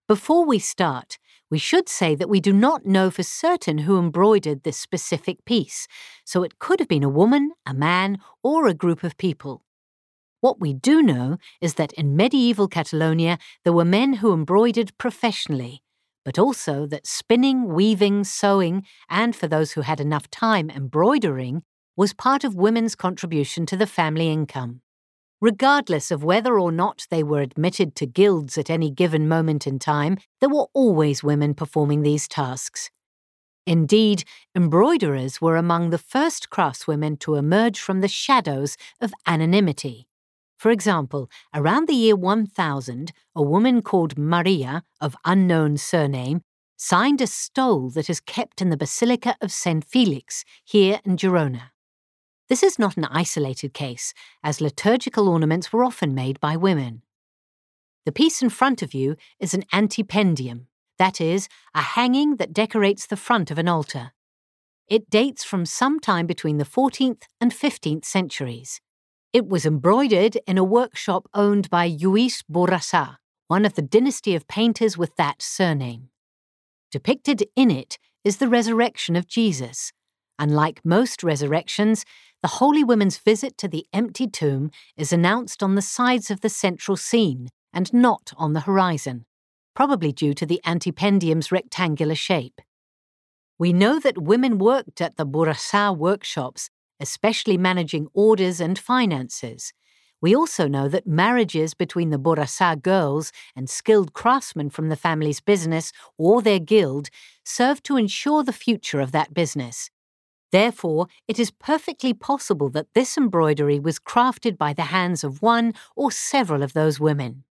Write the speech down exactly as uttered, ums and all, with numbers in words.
Before we start, we should say that we do not know for certain who embroidered this specific piece, so it could have been a woman, a man, or a group of people. What we do know is that in medieval Catalonia there were men who embroidered professionally, but also that spinning, weaving, sewing, and for those who had enough time, embroidering, was part of women's contribution to the family income. Regardless of whether or not they were admitted to guilds at any given moment in time, there were always women performing these tasks. Indeed, embroiderers were among the first craftswomen to emerge from the shadows of anonymity. For example, around the year one thousand, a woman called Maria, of unknown surname, signed a stole that is kept in the Basilica of Saint Felix, here in Girona. This is not an isolated case, as liturgical ornaments were often made by women. The piece in front of you is an antependium, that is, a hanging that decorates the front of an altar. It dates from some time between the fourteenth and fifteenth centuries. It was embroidered in a workshop owned by Lluís Borrassà, one of the dynasty of painters with that surname. Depicted in it is the resurrection of Jesus. Unlike most resurrections, the holy woman's visit to the empty tomb is announced on the sides of the central scene and not on the horizon, probably due to the antependium's rectangular shape. We know that women worked at the Borrassà workshops, especially managing orders and finances. We also know that marriages between the Borrassà girls and skilled craftsmen from the family's business or their guild served to ensure the future of that business. Therefore, it is perfectly possible that this embroidery was crafted by the hands of one or several of those women.